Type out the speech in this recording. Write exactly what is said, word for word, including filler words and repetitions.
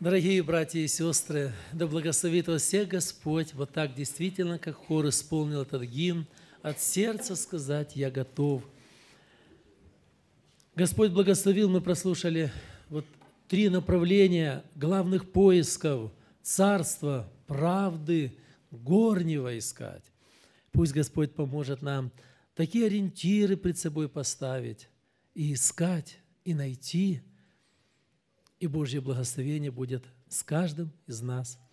Дорогие братья и сестры, да благословит вас всех Господь, вот так действительно, как хор исполнил этот гимн, от сердца сказать «Я готов». Господь благословил, мы прослушали вот три направления главных поисков: царства, правды, горнего искать. Пусть Господь поможет нам такие ориентиры пред собой поставить и искать, и найти, и Божье благословение будет с каждым из нас.